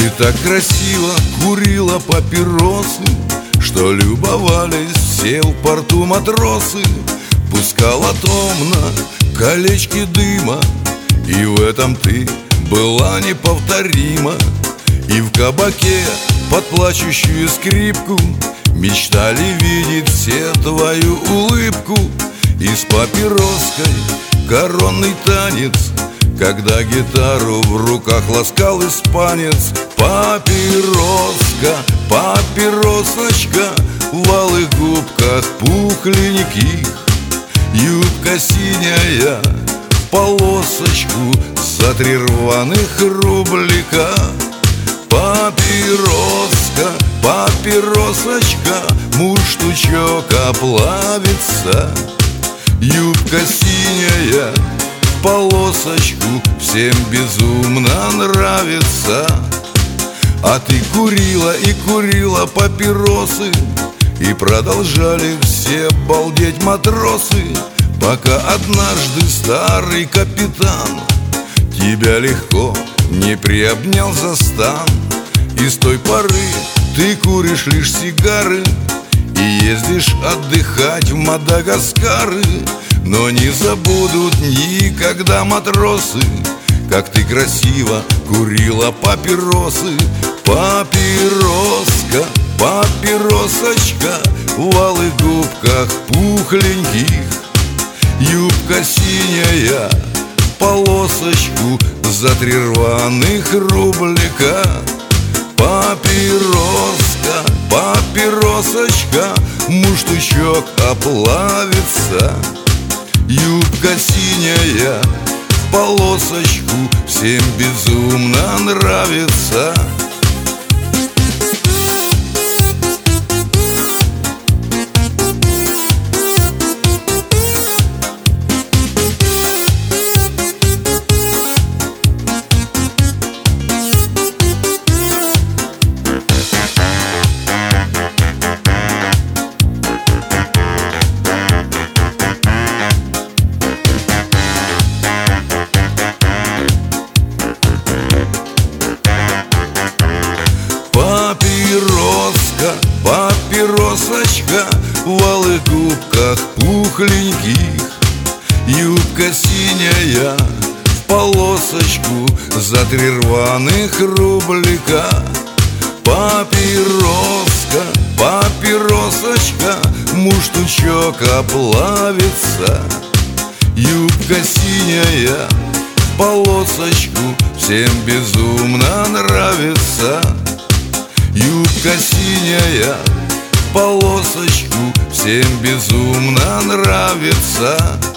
Ты так красиво курила папиросы, что любовались все в порту матросы. Пускала томно колечки дыма, и в этом ты была неповторима. И в кабаке под плачущую скрипку мечтали видеть все твою улыбку. И с папироской коронный танец, когда гитару в руках ласкал испанец. Папироска, папиросочка, в алых губках пухленьких, юбка синяя в полосочку за 3 рваных рублика. Папироска, папиросочка, мундштучок оплавится, юбка синяя в полосочку всем безумно нравится. А ты курила и курила папиросы, и продолжали все балдеть матросы, пока однажды старый капитан тебя легко не приобнял за стан. И с той поры ты куришь лишь сигары и ездишь отдыхать в Мадагаскары. Но не забудут никогда матросы, как ты красиво курила папиросы. Папироска, папиросочка, в алых губках пухленьких, юбка синяя в полосочку за 3 рваных рублика. Папироска, папиросочка, мундштучок оплавится, юбка синяя в полосочку всем безумно нравится. Папироска, папиросочка, в алых губках пухленьких, юбка синяя в полосочку за 3 рваных рублика. Папироска, папиросочка, мундштучок оплавится, юбка синяя в полосочку всем безумно нравится. Юбка синяя в полосочку всем безумно нравится.